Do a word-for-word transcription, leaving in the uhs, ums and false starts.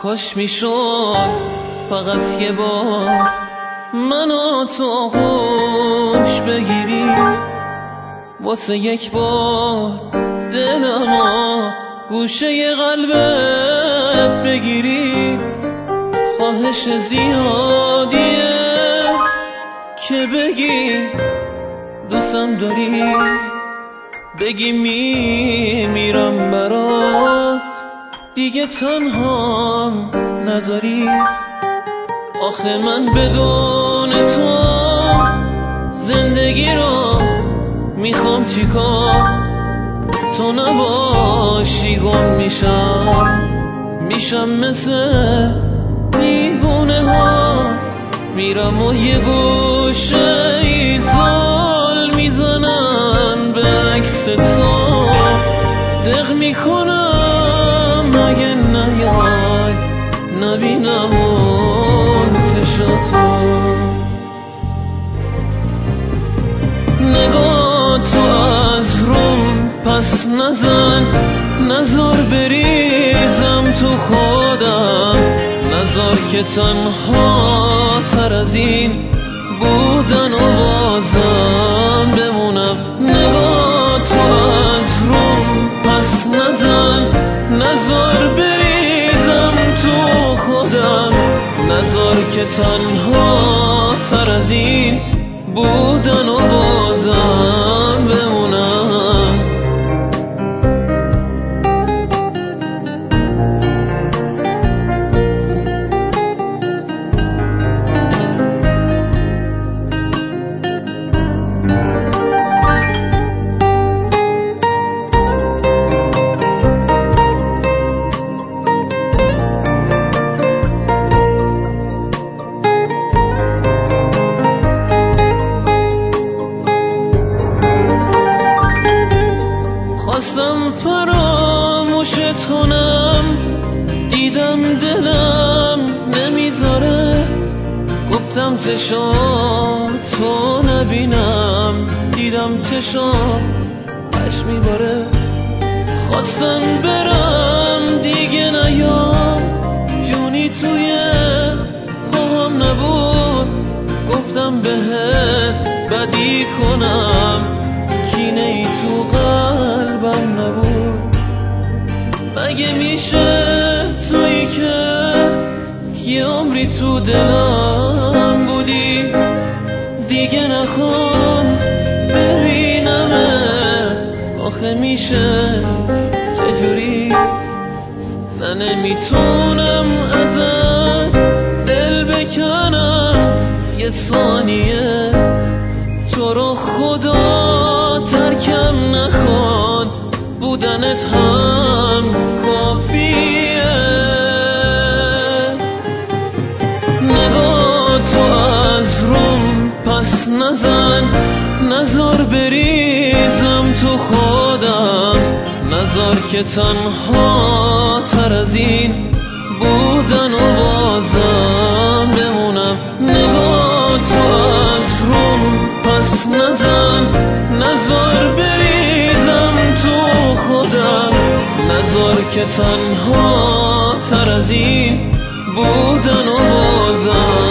کاش میشد فقط یه بار منو تو آغوش بگیری، واسه یک بار دلمو گوشه قلبت بگیری. خواهش زیادیه که بگی دوستم داری، بگی میمیرم برات، دیگه تنهام نذاری. آخه من بدون تو زندگی رو میخوام چیکار، تو نباشی گم میشم، میشم مثل دیوونه ها، میرم و یه گوشه ای زل میزنن به عکس تو، دق میکنم اگه نیای نبینم اون چشاتو. نگاه تو از روم پس نزن، نزار بریزم تو خودم، نزار که تنها تر از این بودن و بازم بمونم. نگاه تو از روم پس نزن، نزار بریزم تو خودم، نزار که تنها تر از این بودن و بازم بمونم. خواستم فراموشت کنم، دیدم دلم نمیذاره، گفتم چشام تو نبینم، دیدم چشام اش میباره. خواستم برم دیگه نیام، جونی توی پاهم نبود، گفتم بهت بدی کنم، کینه ای تو قلبم نبود. مگه میشه تویی که یه عمری تو دلم بودی، دیگه نخوام ببینمه. آخه میشه چجوری؟ نه نمیتونم ازت دل بکنم یه ثانیه، تو رو خدا ترکم نکن، بودنت هم کافیه. نگاه تو از روم پس نزن، نزار بریزم تو خودم، نزار که تنها تر از این بودن و بازم بمونم. نگاه تو از روم پس نزن، نزار بریزم تو خودم، نزار که تنها تر از این بودن و بازم